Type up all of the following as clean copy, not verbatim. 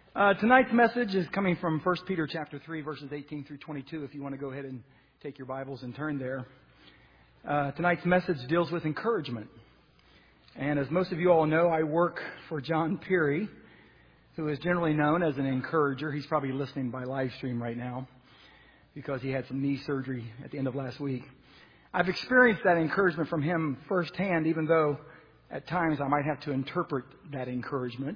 Tonight's message is coming from 1 Peter chapter 3, verses 18 through 22, if you want to go ahead and take your Bibles and turn there. Tonight's message deals with encouragement. And as most of you all know, I work for John Peary, who is generally known as an encourager. He's probably listening by live stream right now because he had some knee surgery at the end of last week. I've experienced that encouragement from him firsthand, even though at times I might have to interpret that encouragement.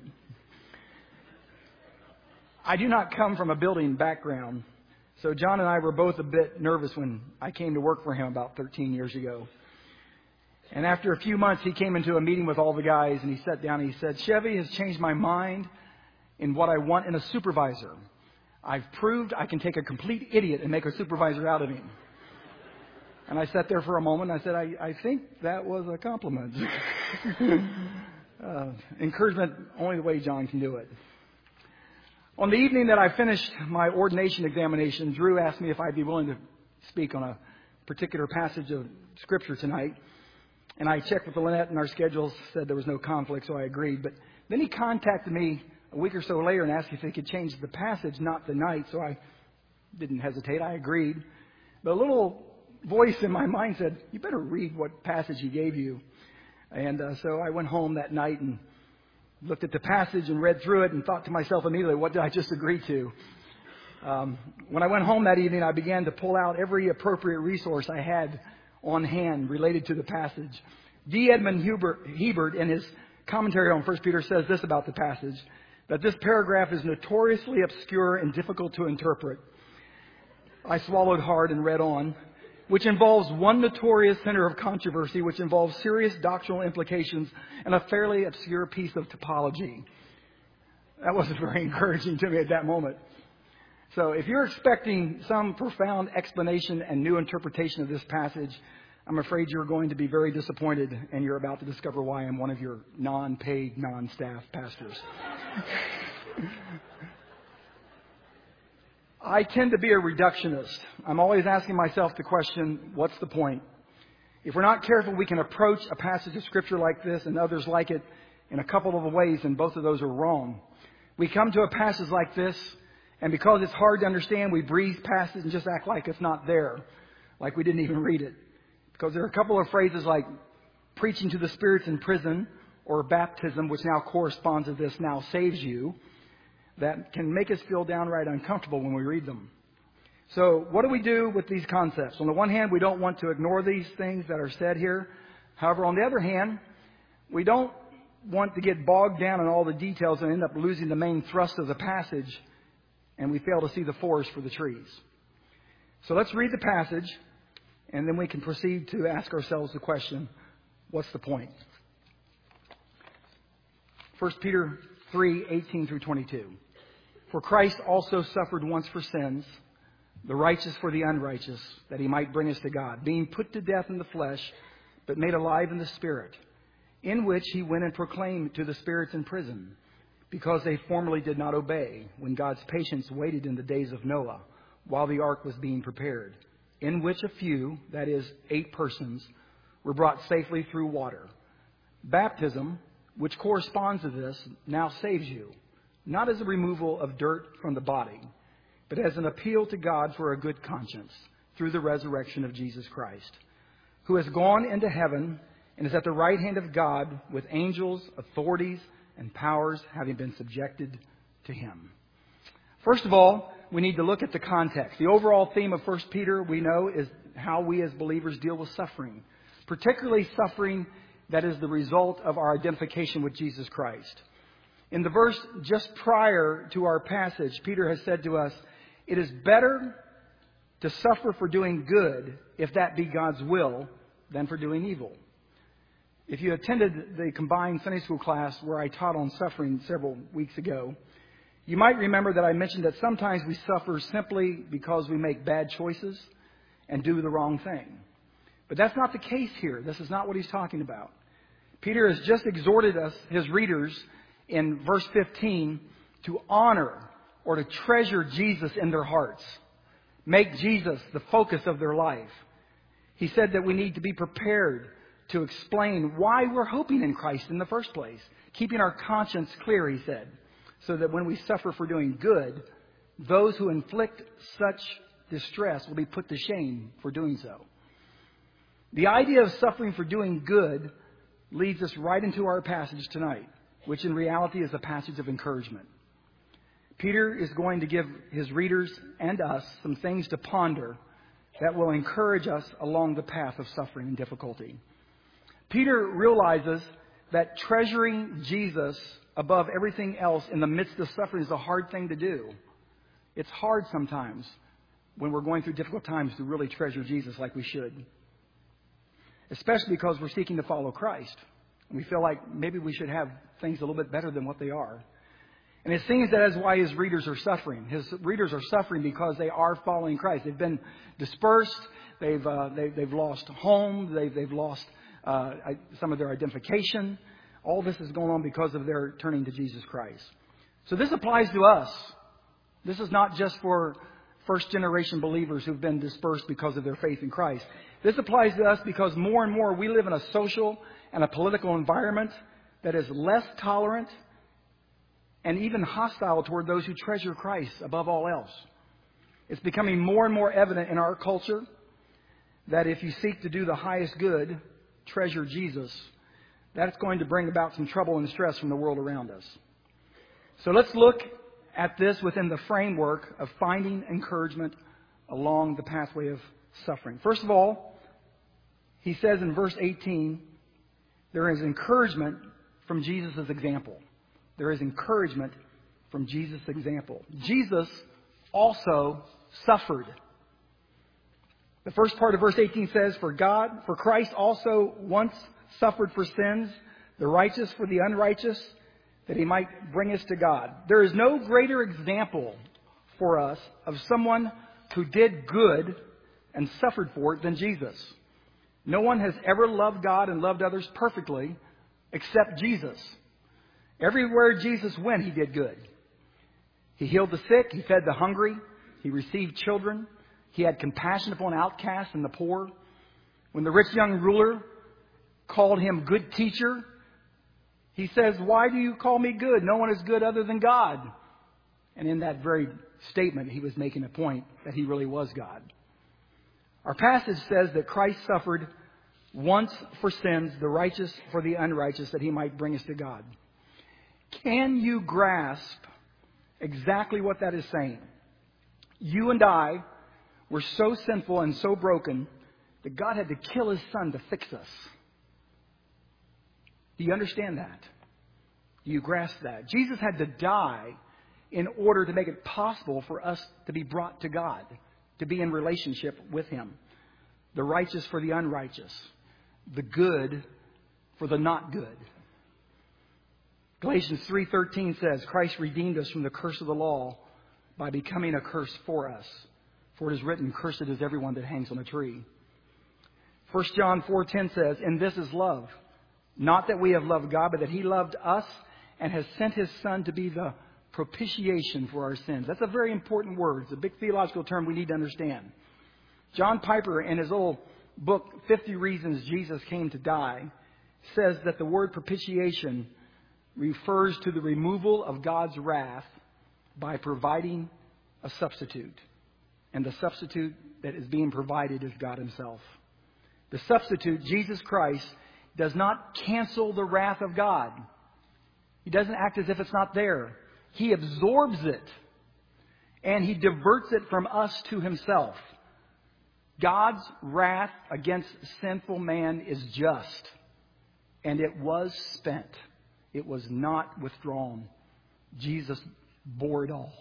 I do not come from a building background, so John and I were both a bit nervous when I came to work for him about 13 years ago. And after a few months, he came into a meeting with all the guys, and he sat down and he said, "Chevy has changed my mind in what I want in a supervisor. I've proved I can take a complete idiot and make a supervisor out of him." And I sat there for a moment, and I said, I think that was a compliment. Encouragement, only the way John can do it. On the evening that I finished my ordination examination, Drew asked me if I'd be willing to speak on a particular passage of Scripture tonight. And I checked with Lynette, and our schedules said there was no conflict, so I agreed. But then he contacted me a week or so later and asked if he could change the passage, not the night. So I didn't hesitate. I agreed. But a little voice in my mind said, "You better read what passage he gave you." And so I went home that night and looked at the passage and read through it and thought to myself immediately, what did I just agree to? When I went home that evening, I began to pull out every appropriate resource I had on hand related to the passage. D. Edmund Hebert, in his commentary on 1 Peter, says this about the passage, that this paragraph is notoriously obscure and difficult to interpret. I swallowed hard and read on, which involves one notorious center of controversy, which involves serious doctrinal implications and a fairly obscure piece of topology. That wasn't very encouraging to me at that moment. So if you're expecting some profound explanation and new interpretation of this passage, I'm afraid you're going to be very disappointed, and you're about to discover why I'm one of your non-paid, non-staff pastors. I tend to be a reductionist. I'm always asking myself the question, what's the point? If we're not careful, we can approach a passage of Scripture like this and others like it in a couple of ways, and both of those are wrong. We come to a passage like this, and because it's hard to understand, we breeze past it and just act like it's not there, like we didn't even read it. Because there are a couple of phrases like preaching to the spirits in prison or baptism, which now corresponds to this, now saves you, that can make us feel downright uncomfortable when we read them. So what do we do with these concepts? On the one hand, we don't want to ignore these things that are said here. However, on the other hand, we don't want to get bogged down in all the details and end up losing the main thrust of the passage, and we fail to see the forest for the trees. So let's read the passage, and then we can proceed to ask ourselves the question, what's the point? 1 Peter 3, 18 through 22. For Christ also suffered once for sins, the righteous for the unrighteous, that he might bring us to God, being put to death in the flesh, but made alive in the Spirit, in which he went and proclaimed to the spirits in prison, because they formerly did not obey, when God's patience waited in the days of Noah, while the ark was being prepared, in which a few, that is, 8 persons, were brought safely through water. Baptism, which corresponds to this, now saves you, not as a removal of dirt from the body, but as an appeal to God for a good conscience through the resurrection of Jesus Christ, who has gone into heaven and is at the right hand of God with angels, authorities, and powers having been subjected to him. First of all, we need to look at the context. The overall theme of 1 Peter, we know, is how we as believers deal with suffering, particularly suffering that is the result of our identification with Jesus Christ. In the verse just prior to our passage, Peter has said to us, it is better to suffer for doing good, if that be God's will, than for doing evil. If you attended the combined Sunday school class where I taught on suffering several weeks ago, you might remember that I mentioned that sometimes we suffer simply because we make bad choices and do the wrong thing. But that's not the case here. This is not what he's talking about. Peter has just exhorted us, his readers, in verse 15, to honor or to treasure Jesus in their hearts. Make Jesus the focus of their life. He said that we need to be prepared to explain why we're hoping in Christ in the first place. Keeping our conscience clear, he said. so that when we suffer for doing good, those who inflict such distress will be put to shame for doing so. The idea of suffering for doing good leads us right into our passage tonight, which in reality is a passage of encouragement. Peter is going to give his readers and us some things to ponder that will encourage us along the path of suffering and difficulty. Peter realizes that treasuring Jesus above everything else in the midst of suffering is a hard thing to do. It's hard sometimes when we're going through difficult times to really treasure Jesus like we should. Especially because we're seeking to follow Christ. And we feel like maybe we should have things a little bit better than what they are. And it seems that is why his readers are suffering. His readers are suffering because they are following Christ. They've been dispersed. They've lost home. They've lost some of their identification. All this is going on because of their turning to Jesus Christ. So this applies to us. This is not just for first-generation believers who've been dispersed because of their faith in Christ. This applies to us because more and more we live in a social and a political environment that is less tolerant and even hostile toward those who treasure Christ above all else. It's becoming more and more evident in our culture that if you seek to do the highest good, treasure Jesus, that's going to bring about some trouble and stress from the world around us. So let's look at this within the framework of finding encouragement along the pathway of suffering. First of all, he says in verse 18, there is encouragement from Jesus' example. There is encouragement from Jesus' example. Jesus also suffered. The first part of verse 18 says, For Christ also once suffered for sins, the righteous for the unrighteous, that he might bring us to God. There is no greater example for us of someone who did good and suffered for it than Jesus. No one has ever loved God and loved others perfectly except Jesus. Everywhere Jesus went, he did good. He healed the sick. He fed the hungry. He received children. He had compassion upon outcasts and the poor. When the rich young ruler called him good teacher, he says, Why do you call me good? No one is good other than God. And in that very statement, he was making a point that he really was God. Our passage says that Christ suffered once for sins, the righteous for the unrighteous, that he might bring us to God. Can you grasp exactly what that is saying? You and I were so sinful and so broken that God had to kill his son to fix us. Do you understand that? Do you grasp that? Jesus had to die in order to make it possible for us to be brought to God, to be in relationship with him. The righteous for the unrighteous. The good for the not good. Galatians 3:13 says, Christ redeemed us from the curse of the law by becoming a curse for us. For it is written, Cursed is everyone that hangs on a tree. 1 John 4:10 says, And this is love. Not that we have loved God, but that he loved us and has sent his Son to be the propitiation for our sins. That's a very important word. It's a big theological term we need to understand. John Piper, in his little book, 50 Reasons Jesus Came to Die, says that the word propitiation refers to the removal of God's wrath by providing a substitute. And the substitute that is being provided is God himself. The substitute, Jesus Christ, does not cancel the wrath of God. He doesn't act as if it's not there. He absorbs it. And he diverts it from us to himself. God's wrath against sinful man is just. And it was spent. It was not withdrawn. Jesus bore it all.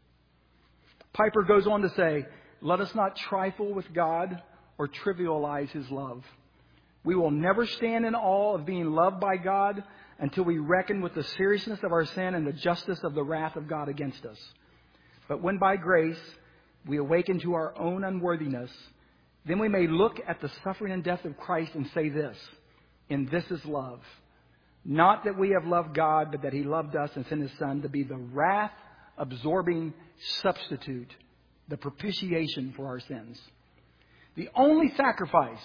Piper goes on to say, Let us not trifle with God or trivialize his love. We will never stand in awe of being loved by God until we reckon with the seriousness of our sin and the justice of the wrath of God against us. But when by grace we awaken to our own unworthiness, then we may look at the suffering and death of Christ and say this, And this is love. Not that we have loved God, but that he loved us and sent his Son to be the wrath-absorbing substitute, the propitiation for our sins. The only sacrifice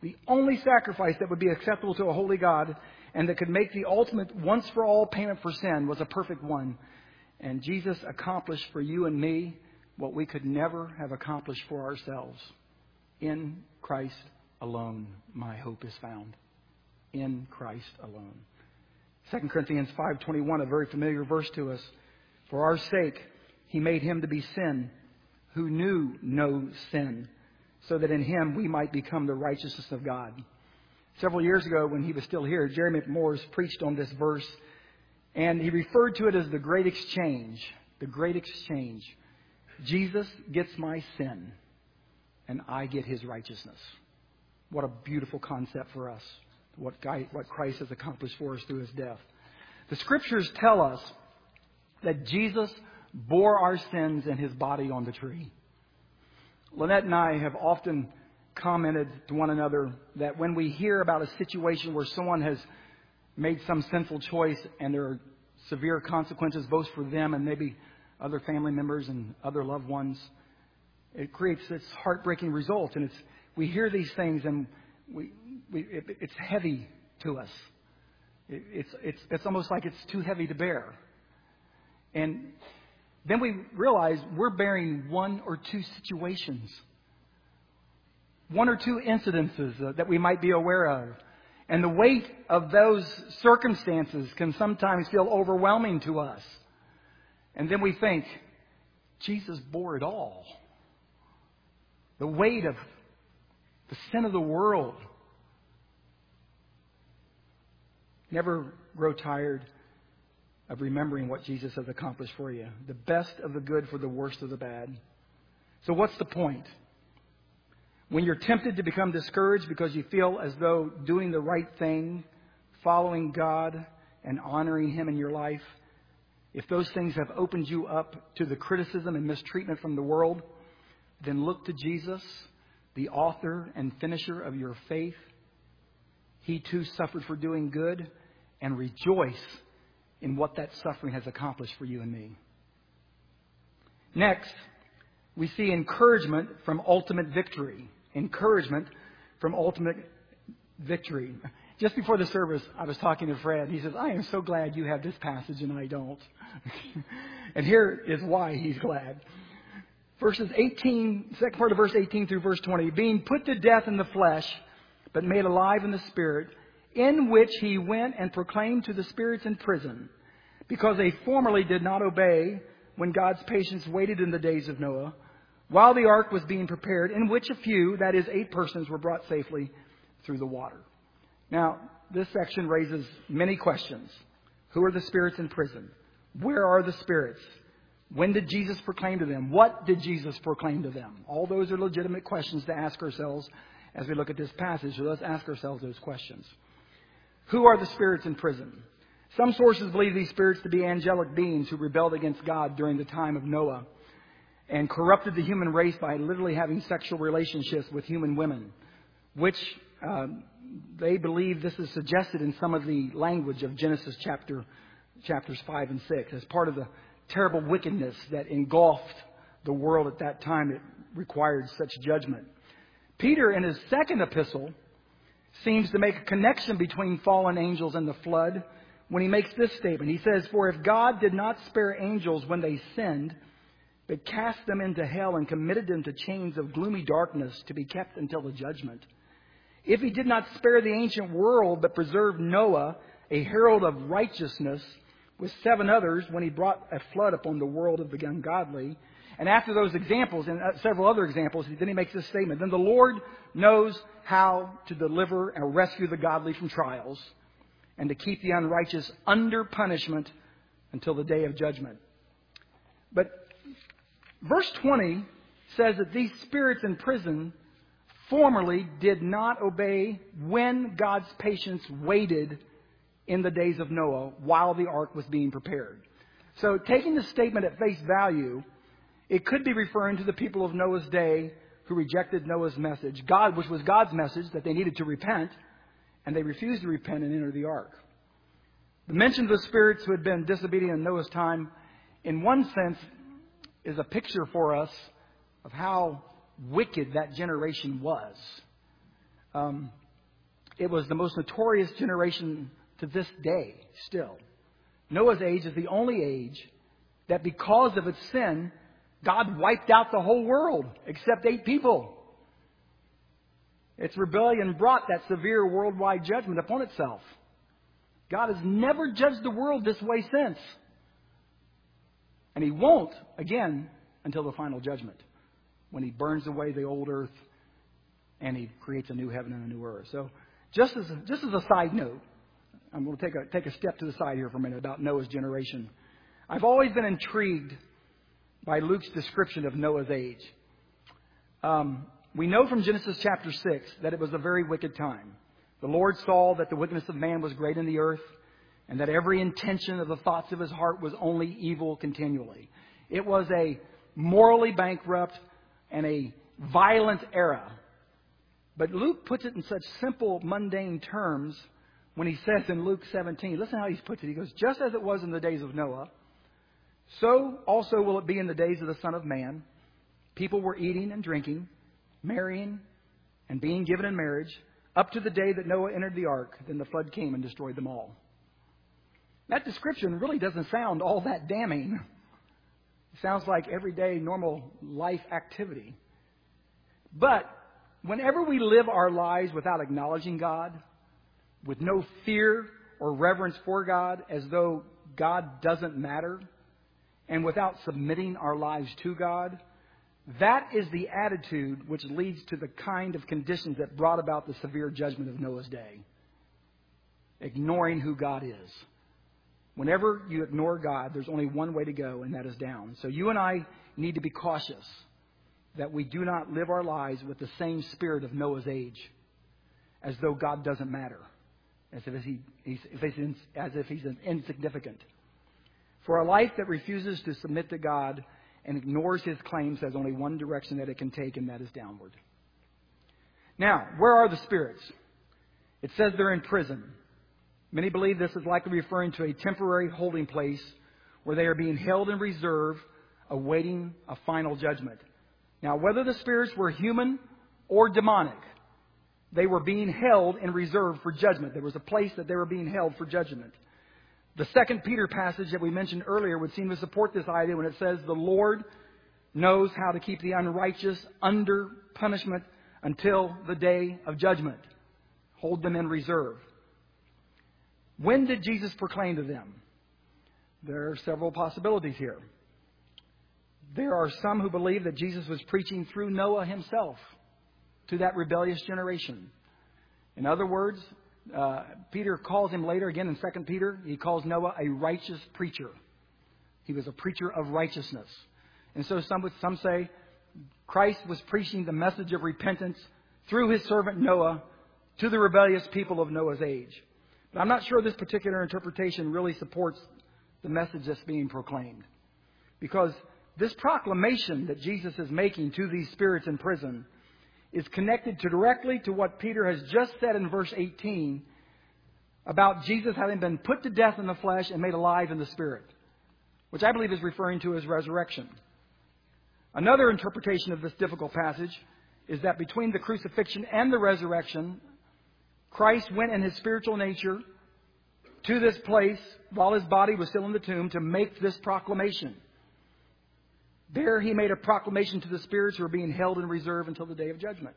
that would be acceptable to a holy God and that could make the ultimate once-for-all payment for sin was a perfect one. And Jesus accomplished for you and me what we could never have accomplished for ourselves. In Christ alone, my hope is found. In Christ alone. 2 Corinthians 5:21, a very familiar verse to us. For our sake, He made Him to be sin, who knew no sin, so that in Him we might become the righteousness of God. Several years ago, when he was still here, Jerry McMorris preached on this verse, and he referred to it as the great exchange. The great exchange. Jesus gets my sin, and I get His righteousness. What a beautiful concept for us. What Christ has accomplished for us through His death. The Scriptures tell us that Jesus bore our sins in His body on the tree. Lynette and I have often commented to one another that when we hear about a situation where someone has made some sinful choice and there are severe consequences both for them and maybe other family members and other loved ones, it creates this heartbreaking result. And we hear these things and it's heavy to us. It's almost like it's too heavy to bear. And then we realize we're bearing one or two situations, one or two incidences that we might be aware of. And the weight of those circumstances can sometimes feel overwhelming to us. And then we think, Jesus bore it all. The weight of the sin of the world. Never grow tired of remembering what Jesus has accomplished for you. The best of the good for the worst of the bad. So what's the point? When you're tempted to become discouraged because you feel as though doing the right thing, following God, and honoring Him in your life, if those things have opened you up to the criticism and mistreatment from the world, then look to Jesus, the author and finisher of your faith. He too suffered for doing good, and rejoice in what that suffering has accomplished for you and me. Next, we see encouragement from ultimate victory. Encouragement from ultimate victory. Just before the service, I was talking to Fred. He says, I am so glad you have this passage and I don't. And here is why he's glad. Second part of verse 18 through verse 20. Being put to death in the flesh, but made alive in the Spirit, in which He went and proclaimed to the spirits in prison, because they formerly did not obey when God's patience waited in the days of Noah, while the ark was being prepared, in which a few, that is 8 persons, were brought safely through the water. Now, this section raises many questions. Who are the spirits in prison? Where are the spirits? When did Jesus proclaim to them? What did Jesus proclaim to them? All those are legitimate questions to ask ourselves as we look at this passage. So let's ask ourselves those questions. Who are the spirits in prison? Some sources believe these spirits to be angelic beings who rebelled against God during the time of Noah and corrupted the human race by literally having sexual relationships with human women, which they believe this is suggested in some of the language of Genesis chapters 5 and 6 as part of the terrible wickedness that engulfed the world at that time. It required such judgment. Peter, in his second epistle, seems to make a connection between fallen angels and the flood when he makes this statement. He says, for if God did not spare angels when they sinned, but cast them into hell and committed them to chains of gloomy darkness to be kept until the judgment. If He did not spare the ancient world, but preserved Noah, a herald of righteousness, with 7 others when He brought a flood upon the world of the ungodly. And after those examples and several other examples, then he makes this statement. Then the Lord knows how to deliver and rescue the godly from trials and to keep the unrighteous under punishment until the day of judgment. But verse 20 says that these spirits in prison formerly did not obey when God's patience waited in the days of Noah while the ark was being prepared. So taking the statement at face value, it could be referring to the people of Noah's day who rejected Noah's message, which was God's message that they needed to repent, and they refused to repent and enter the ark. The mention of the spirits who had been disobedient in Noah's time, in one sense, is a picture for us of how wicked that generation was. It was the most notorious generation to this day still. Noah's age is the only age that because of its sin, God wiped out the whole world except 8 people. Its rebellion brought that severe worldwide judgment upon itself. God has never judged the world this way since. And He won't again until the final judgment, when He burns away the old earth and He creates a new heaven and a new earth. So just as a side note, I'm going to take a step to the side here for a minute about Noah's generation. I've always been intrigued by Luke's description of Noah's age. We know from Genesis chapter 6 that it was a very wicked time. The Lord saw that the wickedness of man was great in the earth, and that every intention of the thoughts of his heart was only evil continually. It was a morally bankrupt and a violent era. But Luke puts it in such simple, mundane terms when he says in Luke 17, listen how he puts it. He goes, just as it was in the days of Noah, so also will it be in the days of the Son of Man. People were eating and drinking, marrying and being given in marriage, up to the day that Noah entered the ark. Then the flood came and destroyed them all. That description really doesn't sound all that damning. It sounds like everyday normal life activity. But whenever we live our lives without acknowledging God, with no fear or reverence for God, as though God doesn't matter, and without submitting our lives to God, that is the attitude which leads to the kind of conditions that brought about the severe judgment of Noah's day. Ignoring who God is. Whenever you ignore God, there's only one way to go, and that is down. So you and I need to be cautious that we do not live our lives with the same spirit of Noah's age, as though God doesn't matter, as if he's insignificant. For a life that refuses to submit to God and ignores His claims has only one direction that it can take, and that is downward. Now, where are the spirits? It says they're in prison. Many believe this is likely referring to a temporary holding place where they are being held in reserve, awaiting a final judgment. Now, whether the spirits were human or demonic, they were being held in reserve for judgment. There was a place that they were being held for judgment. The 2 Peter passage that we mentioned earlier would seem to support this idea when it says, the Lord knows how to keep the unrighteous under punishment until the day of judgment. Hold them in reserve. When did Jesus proclaim to them? There are several possibilities here. There are some who believe that Jesus was preaching through Noah himself to that rebellious generation. In other words, Peter calls him later, again in 2 Peter, he calls Noah a righteous preacher. He was a preacher of righteousness. And so some say Christ was preaching the message of repentance through His servant Noah to the rebellious people of Noah's age. But I'm not sure this particular interpretation really supports the message that's being proclaimed. Because this proclamation that Jesus is making to these spirits in prison is connected directly to what Peter has just said in verse 18 about Jesus having been put to death in the flesh and made alive in the spirit, which I believe is referring to His resurrection. Another interpretation of this difficult passage is that between the crucifixion and the resurrection, Christ went in His spiritual nature to this place while His body was still in the tomb to make this proclamation. There He made a proclamation to the spirits who are being held in reserve until the day of judgment.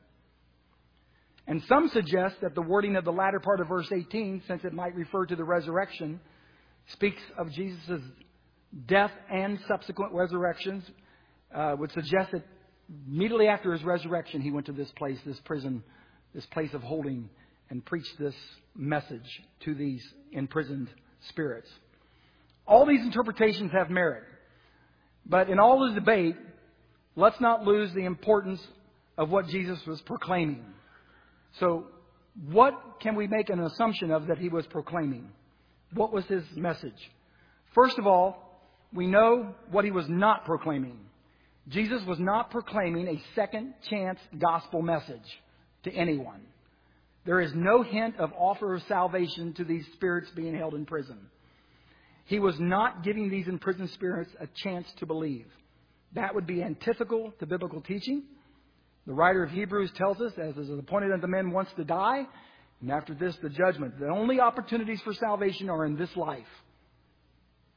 And some suggest that the wording of the latter part of verse 18, since it might refer to the resurrection, speaks of Jesus' death and subsequent resurrections, would suggest that immediately after His resurrection, He went to this place, this prison, this place of holding, and preached this message to these imprisoned spirits. All these interpretations have merit. But in all the debate, let's not lose the importance of what Jesus was proclaiming. So what can we make an assumption of that He was proclaiming? What was His message? First of all, we know what He was not proclaiming. Jesus was not proclaiming a second chance gospel message to anyone. There is no hint of offer of salvation to these spirits being held in prison. He was not giving these imprisoned spirits a chance to believe. That would be antithetical to biblical teaching. The writer of Hebrews tells us, as is appointed unto men once to die, and after this the judgment. The only opportunities for salvation are in this life.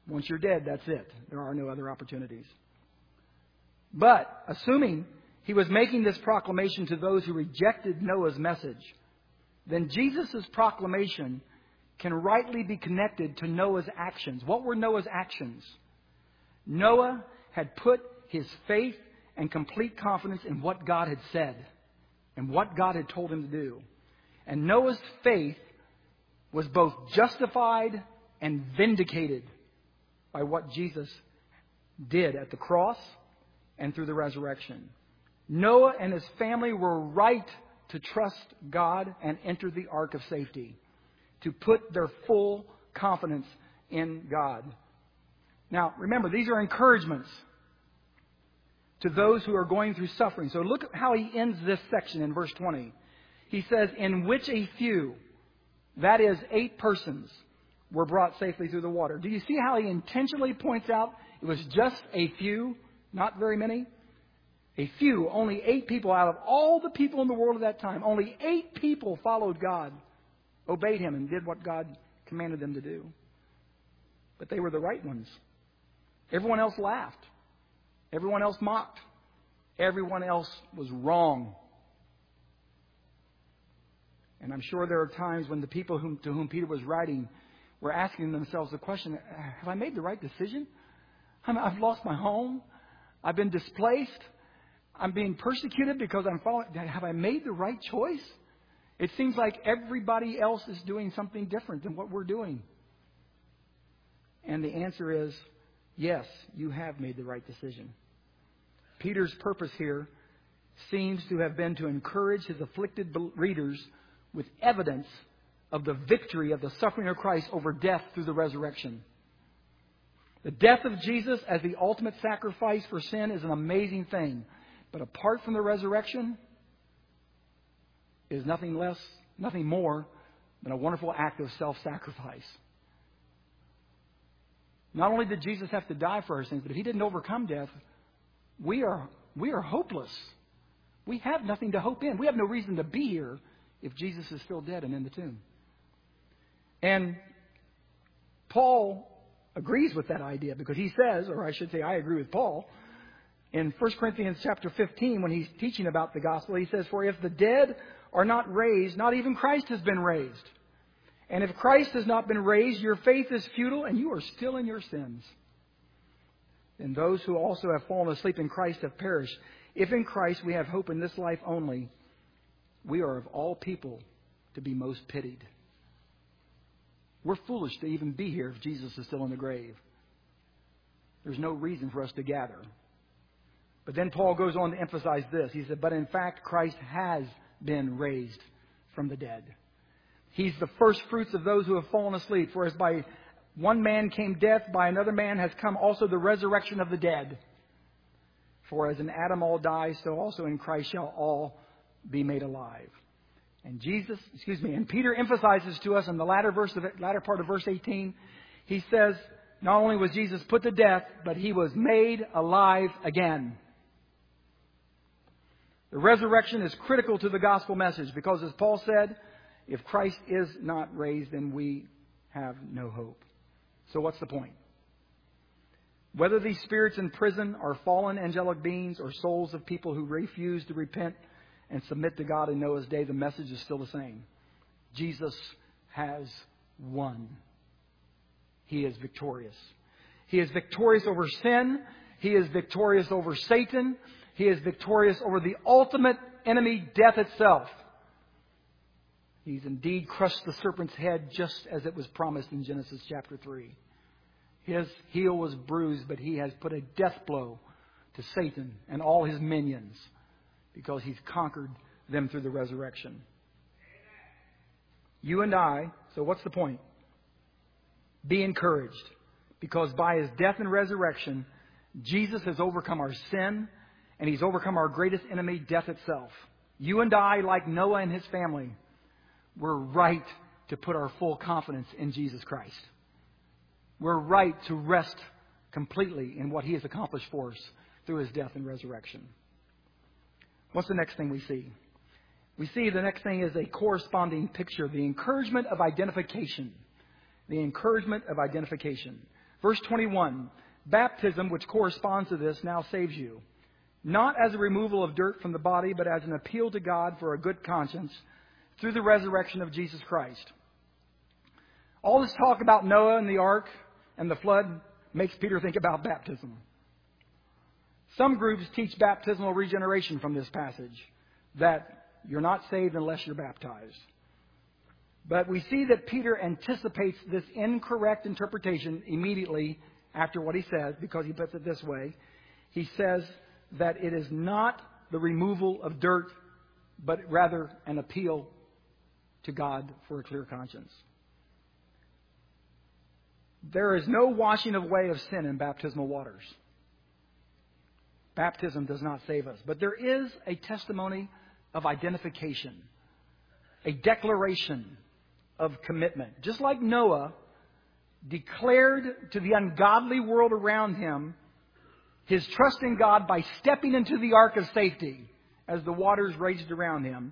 Once you're dead, that's it. There are no other opportunities. But, assuming he was making this proclamation to those who rejected Noah's message, then Jesus' proclamation can rightly be connected to Noah's actions. What were Noah's actions? Noah had put his faith and complete confidence in what God had said and what God had told him to do. And Noah's faith was both justified and vindicated by what Jesus did at the cross and through the resurrection. Noah and his family were right to trust God and enter the ark of safety, to put their full confidence in God. Now, remember, these are encouragements to those who are going through suffering. So look at how he ends this section in verse 20. He says, in which a few, that is 8 persons, were brought safely through the water. Do you see how he intentionally points out it was just a few, not very many? A few, only 8 people out of all the people in the world at that time. Only 8 people followed God, obeyed him, and did what God commanded them to do. But they were the right ones. Everyone else laughed. Everyone else mocked. Everyone else was wrong. And I'm sure there are times when the people to whom Peter was writing were asking themselves the question, have I made the right decision? I've lost my home. I've been displaced. I'm being persecuted because I'm following. Have I made the right choice? It seems like everybody else is doing something different than what we're doing. And the answer is, yes, you have made the right decision. Peter's purpose here seems to have been to encourage his afflicted readers with evidence of the victory of the suffering of Christ over death through the resurrection. The death of Jesus as the ultimate sacrifice for sin is an amazing thing. But apart from the resurrection, it is nothing more than a wonderful act of self-sacrifice. Not only did Jesus have to die for our sins, but if he didn't overcome death, we are hopeless. We have nothing to hope in. We have no reason to be here if Jesus is still dead and in the tomb. And Paul agrees with that idea because he says, or I should say I agree with Paul, in 1 Corinthians chapter 15 when he's teaching about the gospel, he says, for if the dead are not raised, not even Christ has been raised. And if Christ has not been raised, your faith is futile and you are still in your sins. And those who also have fallen asleep in Christ have perished. If in Christ we have hope in this life only, we are of all people to be most pitied. We're foolish to even be here if Jesus is still in the grave. There's no reason for us to gather. But then Paul goes on to emphasize this. He said, but in fact, Christ has been raised from the dead. He's the first fruits of those who have fallen asleep. For as by one man came death, by another man has come also the resurrection of the dead. For as in Adam all die, so also in Christ shall all be made alive. And and Peter emphasizes to us in the latter part of verse 18, he says, not only was Jesus put to death, but he was made alive again. The resurrection is critical to the gospel message because, as Paul said, if Christ is not raised, then we have no hope. So what's the point? Whether these spirits in prison are fallen angelic beings or souls of people who refuse to repent and submit to God in Noah's day, the message is still the same. Jesus has won. He is victorious. He is victorious over sin. He is victorious over Satan. He is victorious over the ultimate enemy, death itself. He's indeed crushed the serpent's head just as it was promised in Genesis chapter 3. His heel was bruised, but he has put a death blow to Satan and all his minions because he's conquered them through the resurrection. You and I, so what's the point? Be encouraged because by his death and resurrection, Jesus has overcome our sin and he's overcome our greatest enemy, death itself. You and I, like Noah and his family, we're right to put our full confidence in Jesus Christ. We're right to rest completely in what he has accomplished for us through his death and resurrection. What's the next thing we see? We see the next thing is a corresponding picture, the encouragement of identification. The encouragement of identification. Verse 21, baptism, which corresponds to this, now saves you, not as a removal of dirt from the body, but as an appeal to God for a good conscience through the resurrection of Jesus Christ. All this talk about Noah and the ark and the flood makes Peter think about baptism. Some groups teach baptismal regeneration from this passage, that you're not saved unless you're baptized. But we see that Peter anticipates this incorrect interpretation immediately after what he says, because he puts it this way. He says that it is not the removal of dirt, but rather an appeal to God for a clear conscience. There is no washing away of sin in baptismal waters. Baptism does not save us. But there is a testimony of identification, a declaration of commitment. Just like Noah declared to the ungodly world around him his trust in God by stepping into the ark of safety as the waters raged around him,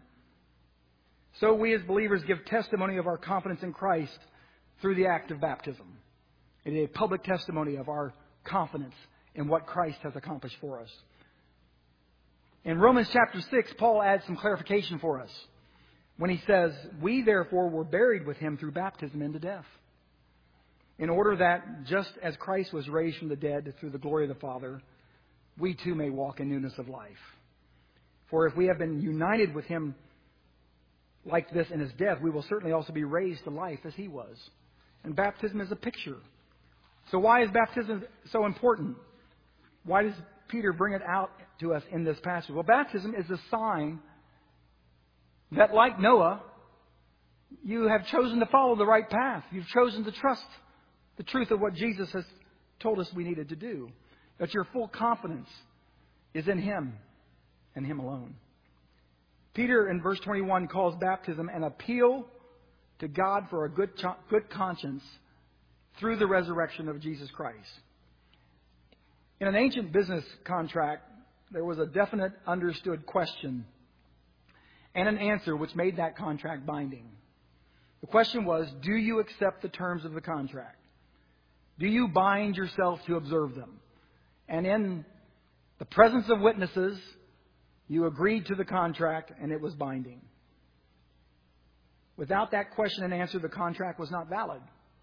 so we as believers give testimony of our confidence in Christ through the act of baptism. It is a public testimony of our confidence in what Christ has accomplished for us. In Romans chapter 6, Paul adds some clarification for us when he says, we therefore were buried with him through baptism into death, in order that just as Christ was raised from the dead through the glory of the Father, we too may walk in newness of life. For if we have been united with him like this in his death, we will certainly also be raised to life as he was. And baptism is a picture. So why is baptism so important? Why does Peter bring it out to us in this passage? Well, baptism is a sign that, like Noah, you have chosen to follow the right path. You've chosen to trust the truth of what Jesus has told us we needed to do. That your full confidence is in him and him alone. Peter in verse 21 calls baptism an appeal to God for a good conscience through the resurrection of Jesus Christ. In an ancient business contract, there was a definite understood question and an answer which made that contract binding. The question was, do you accept the terms of the contract? Do you bind yourself to observe them? And in the presence of witnesses, you agreed to the contract and it was binding. Without that question and answer, the contract was not valid.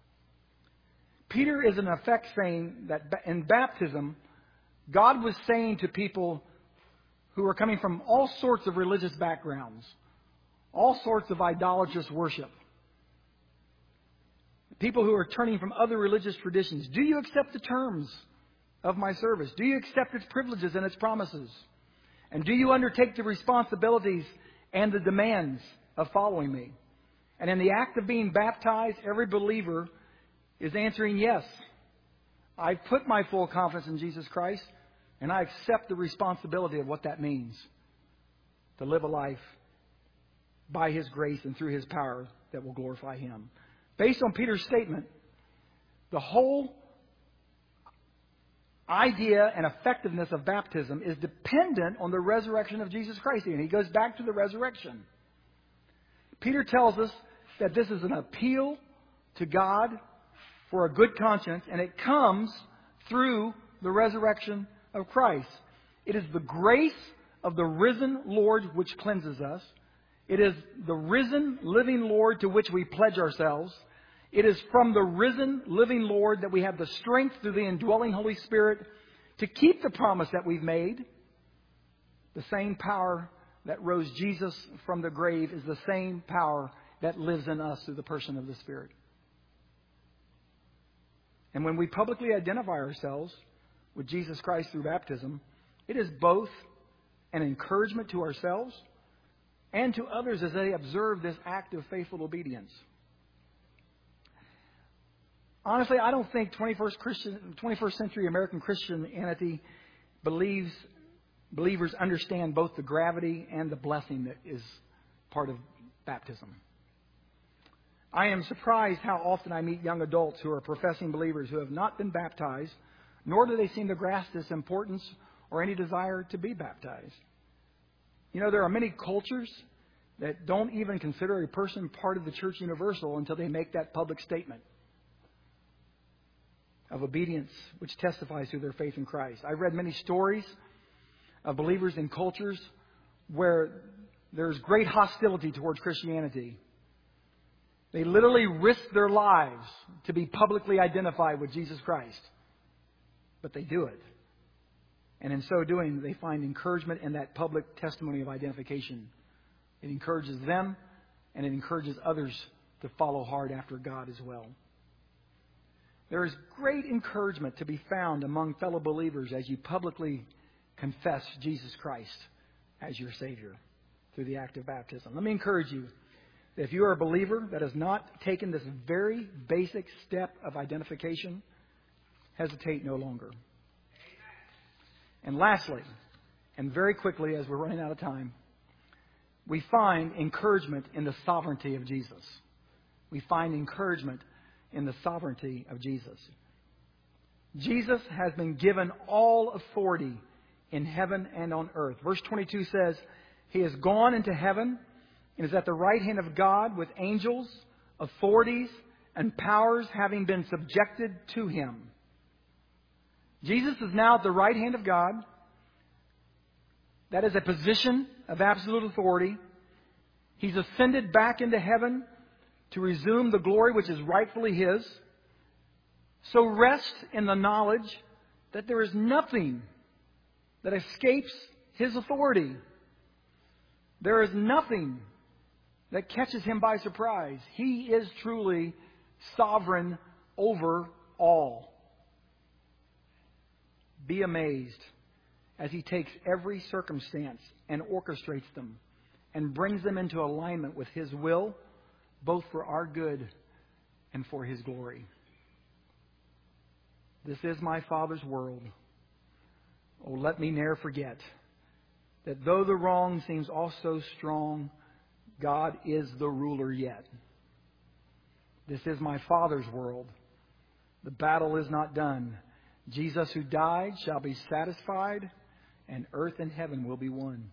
Peter is in effect saying that in baptism, God was saying to people who were coming from all sorts of religious backgrounds, all sorts of idolatrous worship, people who are turning from other religious traditions, do you accept the terms of my service? Do you accept its privileges and its promises? And do you undertake the responsibilities and the demands of following me? And in the act of being baptized, every believer is answering yes. I put my full confidence in Jesus Christ, and I accept the responsibility of what that means to live a life by his grace and through his power that will glorify him. Based on Peter's statement, the whole idea and effectiveness of baptism is dependent on the resurrection of Jesus Christ. And he goes back to the resurrection. Peter tells us that this is an appeal to God for a good conscience, and it comes through the resurrection of Christ. It is the grace of the risen Lord which cleanses us. It is the risen, living Lord to which we pledge ourselves. It is from the risen, living Lord that we have the strength through the indwelling Holy Spirit to keep the promise that we've made. The same power that rose Jesus from the grave is the same power that lives in us through the person of the Spirit. And when we publicly identify ourselves with Jesus Christ through baptism, it is both an encouragement to ourselves and to others as they observe this act of faithful obedience. Honestly, I don't think 21st century American Christianity believers understand both the gravity and the blessing that is part of baptism. I am surprised how often I meet young adults who are professing believers who have not been baptized, nor do they seem to grasp this importance or any desire to be baptized. You know, there are many cultures that don't even consider a person part of the church universal until they make that public statement. of obedience which testifies to their faith in Christ. I've read many stories of believers in cultures where there's great hostility towards Christianity. They literally risk their lives to be publicly identified with Jesus Christ. But they do it. And in so doing, they find encouragement in that public testimony of identification. It encourages them, and it encourages others to follow hard after God as well. There is great encouragement to be found among fellow believers as you publicly confess Jesus Christ as your Savior through the act of baptism. Let me encourage you that if you are a believer that has not taken this very basic step of identification, hesitate no longer. And lastly, and very quickly as we're running out of time, we find encouragement in the sovereignty of Jesus. We find encouragement in the sovereignty of Jesus. Jesus has been given all authority in heaven and on earth. Verse 22 says, He has gone into heaven and is at the right hand of God with angels, authorities, and powers having been subjected to Him. Jesus is now at the right hand of God. That is a position of absolute authority. He's ascended back into heaven to resume the glory which is rightfully His. So rest in the knowledge that there is nothing that escapes His authority. There is nothing that catches Him by surprise. He is truly sovereign over all. Be amazed as He takes every circumstance and orchestrates them and brings them into alignment with His will, both for our good and for His glory. This is my Father's world. Oh, let me ne'er forget that though the wrong seems also strong, God is the ruler yet. This is my Father's world. The battle is not done. Jesus who died shall be satisfied, and earth and heaven will be one.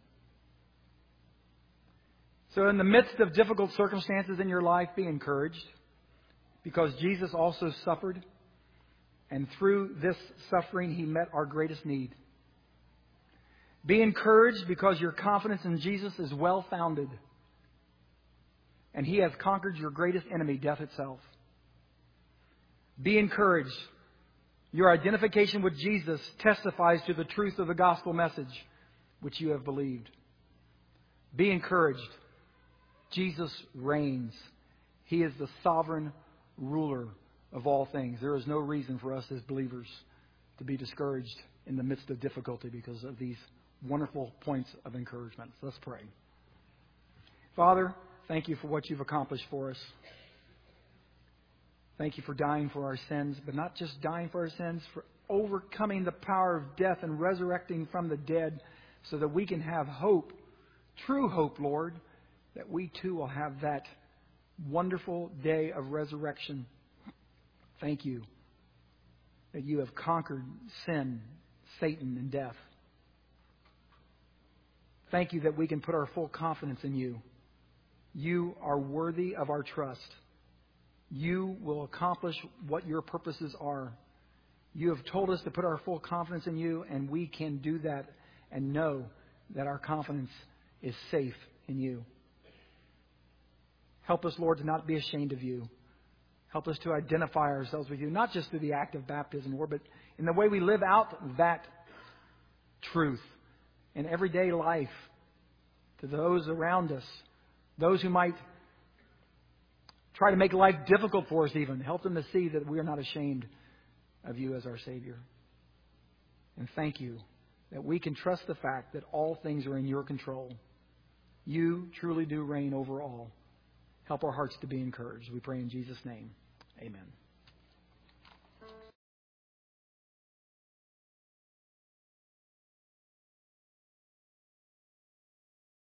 So in the midst of difficult circumstances in your life, be encouraged, because Jesus also suffered, and through this suffering He met our greatest need. Be encouraged because your confidence in Jesus is well-founded, and He has conquered your greatest enemy, death itself. Be encouraged. Your identification with Jesus testifies to the truth of the gospel message which you have believed. Be encouraged. Jesus reigns. He is the sovereign ruler of all things. There is no reason for us as believers to be discouraged in the midst of difficulty because of these wonderful points of encouragement. So let's pray. Father, thank You for what You've accomplished for us. Thank You for dying for our sins, but not just dying for our sins, for overcoming the power of death and resurrecting from the dead so that we can have hope, true hope, Lord, that we too will have that wonderful day of resurrection. Thank You that You have conquered sin, Satan, and death. Thank You that we can put our full confidence in You. You are worthy of our trust. You will accomplish what Your purposes are. You have told us to put our full confidence in You, and we can do that and know that our confidence is safe in You. Help us, Lord, to not be ashamed of You. Help us to identify ourselves with You, not just through the act of baptism, Lord, but in the way we live out that truth in everyday life to those around us, those who might try to make life difficult for us even. Help them to see that we are not ashamed of You as our Savior. And thank You that we can trust the fact that all things are in Your control. You truly do reign over all. Help our hearts to be encouraged. We pray in Jesus' name. Amen.